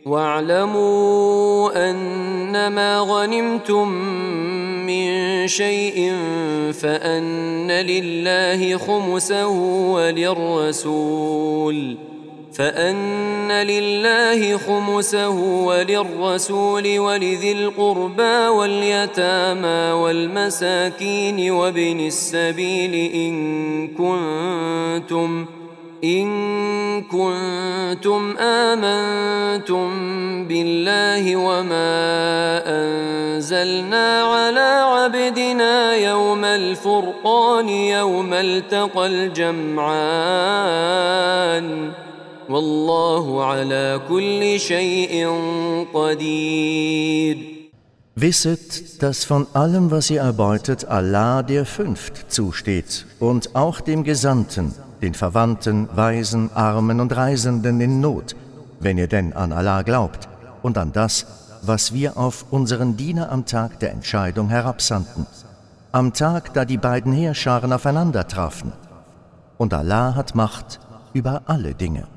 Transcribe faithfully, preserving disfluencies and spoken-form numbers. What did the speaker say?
واعلموا أنما غنمتم من شيء فأن لله خمسه وللرسول فأن لله خمسه وللرسول ولذي القربى واليتامى والمساكين وابن السبيل إن كنتم إن كنتم آمنتم بالله وما أنزلنا على عبدنا يوم الفرقان يوم التقى الجمعان والله على كل شيء قدير. Wisset, dass von allem, was ihr erbeutet, Allah der Fünft zusteht und auch dem Gesandten, den Verwandten, Waisen, Armen und Reisenden in Not, wenn ihr denn an Allah glaubt und an das, was wir auf unseren Diener am Tag der Entscheidung herabsandten, am Tag, da die beiden Heerscharen aufeinander trafen. Und Allah hat Macht über alle Dinge.